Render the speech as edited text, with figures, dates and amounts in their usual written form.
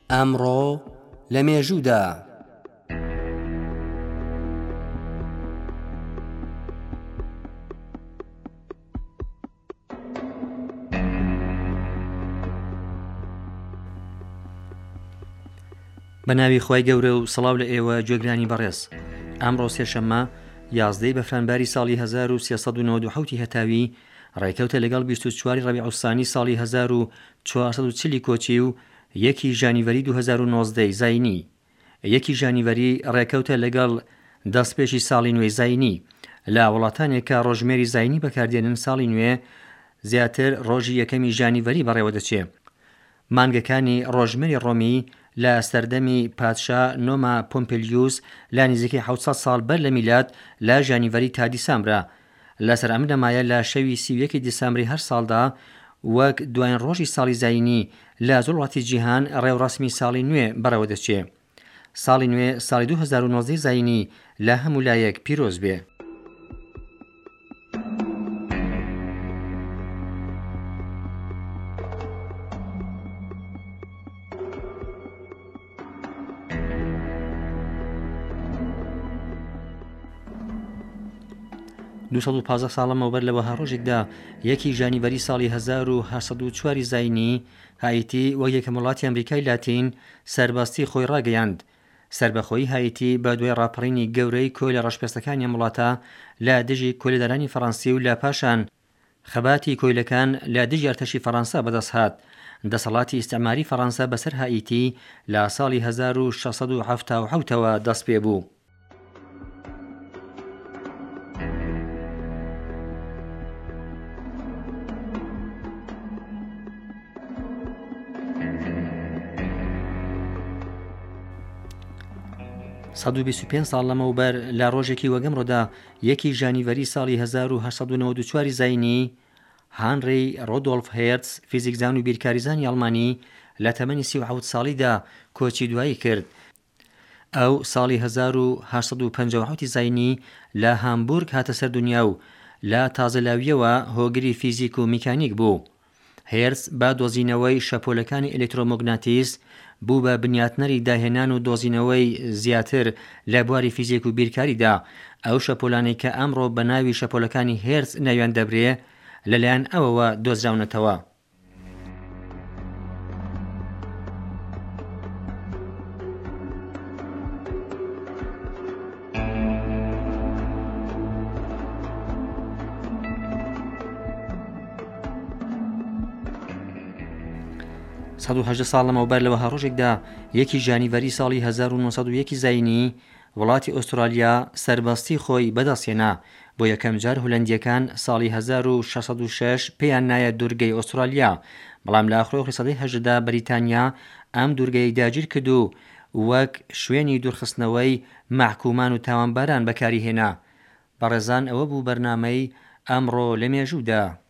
ئەمڕۆ لە مێژوودا بە ناوی خۆی گەورە و سڵاو لە ئێوە گوێگرانی بەڕێز. ئەمڕۆ سێشەممە 11 بەفرانباری ساڵی 1397 هەتاوی ڕێکەوتە لەگەڵ 24 ڕەبیع الثانی ساڵی 1440 کۆچی و 1 ژانیڤەری 2019 زاینی. 1 ژانیڤەری ڕێکەوتە لەگەڵ دەستپێشی ساڵی نوێی زاینی. لە وڵاتانێکە ڕۆژمێری زاینی بەکاردێنن ساڵی نوێ زیاتر ڕۆژی 1 ژانیڤەری بەڕێوە دەچێت. مانگەکانی ڕۆژمێری ڕۆمی لە سەردەمی پادشا نۆما پۆمپلیوس لە نزیکەی 700 ساڵ بەر لە میلاد لە ژانیڤەری تا دیسامبرە. لەسەر ئەم لەمایە لە شەوی 31 دیسامبری هەر ساڵدا وەک دوایین ڕۆژی ساڵی زاینی لە زۆر وڵاتی جیهان ڕێوڕسمی ساڵی نوێ بەڕێوە دەچێت. ساڵی نوێ ساڵی 2019 زاینی لە هەموو لایەک پیرۆز بێ. دوو 15 ساڵەمەوبەر لە وەها ڕۆژێکدا 1 ژانیڤەری ساڵی 1804 زاینی هایتی وەک یەکەم وڵاتی ئەمریکای لاتین سەرباستی خۆی ڕاگەیاند. سربەخۆیی هایتی بە دوای ڕاپەڕینی گەورەی کۆی لە ڕەشپێستەکانی ئەم وڵاتە لە دژی کۆلێدارانی فەڕەنسی و لە پاشان خەباتی کۆیلەکان لە دژی ئەرتەشی فەڕەنسا بەدەست هات. دەسەڵاتی ئیستیعماری فەڕەنسا بەسەر هایتی لە ساڵی 1677ەوە دەست پێ بوو. سەد و 25 ساڵ لەمەوبەر لە ڕۆژێکی وەگەمڕۆدا 1 ژانیڤەری ساڵی 1894 زاینی هانری ڕۆدۆلف هێرتز فیزیکزان و بیرکاریزانی ئەڵمانی لە تەمەنی 37 ساڵیدا کۆچی دوایی کرد. ئەو ساڵی 1857 زاینی لە هامبورگ هاتە سەر دنیا و لە تازەلاویەوە هۆگری فیزیک و میکانیک بوو. هێرتز بە دۆزینەوەی شەپۆلەکانی ئێلکترۆمۆگناتیس بوو بە بنیاتنەری داهێنان و دۆزینەوەی زیاتر لە بواری فیزیک و بیرکاریدا. ئەو شەپۆلانەی کە ئەمڕۆ بە ناوی شەپۆلەکانی هێرتز ناویان دەبرێ لەلایەن ئەوەوە دۆزراونەتەوە. سەد و 18 ساڵ لەمەوبەر لەوەها ڕۆژێکدا 1 ژانیڤەری ساڵی 1901 زاینی وڵاتی ئوسترالیا سەربەستی خۆی بەدەستهێنا. بۆ یەکەم جار هۆلەندیەکان ساڵی 1606 پێیان نایە دوورگەی ئوسترالیا، بەڵام لە ئاخرۆخی سەدەی 18دا بەریتانیا ئەم دوورگەی داگیر کرد و وەک شوێنی دوورخستنەوەی مەحکومان و تاوانباران بەکاری هێنا. بەڕێزان ئەوە بوو بەرنامەی ئەمڕۆ لە مێژوودا.